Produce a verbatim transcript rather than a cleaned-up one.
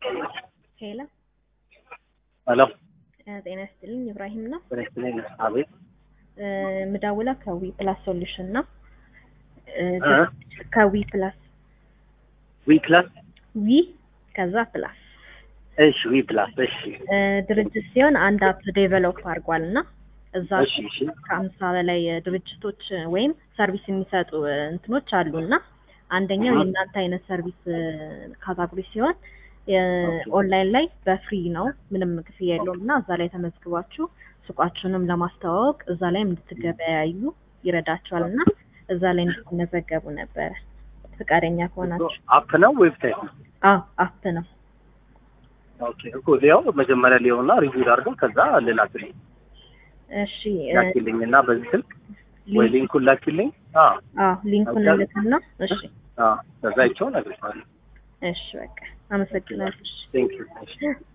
ሄሎ ሄሎ ጤና ይስጥልኝ ኢብራሂም ነው። ጤና ይስጥልኝ። አቤት። ምዳውላ ከዊ ፕላስ ሶሉሽን ነው። ከዊ ፕላስ ዊ ፕላስ ዊ ከዛ ፕላስ እሺ ዊ ፕላስ እሺ ድርጅት ሲሆን አንድ አፕ ዴቨሎፕ አድርጓልና እዛ እሺ እሺ ከአምሳ በላይ ድርጅቶች ወይም ሰርቪስ የሚሰጡ እንትኖች አሉና አንደኛው የእናንተ አይነት ሰርቪስ ካታጎሪ ሲሆን ኦንላይን ላይ በፍሪ ነው ምንም ክፍያ የለውምና እዛ ላይ ተመዝግባችሁ ሱቃችሁንም ለማስተዋወቅ እዛ ላይ እንድትገበያዩ ይረዳችኋልና እዛ ላይ እንድትመዘገቡ ነበር ፍቃደኛ ከሆናችሁ። አፕ ነው ዌብሳይት ነው? አዎ አፕ ነው። ኦኬ እኮ ሊያው መጀመሪያ ሊያውና ሪቪው አድርገን ከዛ ልላክልኝ። እሺ ላኪልኝና በዚህ ስልክ ወይ ሊንኩን ላኪልኝ። አዎ አዎ ሊንኩን ልክና እሺ አዎ ከዛ ይቻላል። እሺ በቃ አመሰግናለሁ። ቴንክ ዩ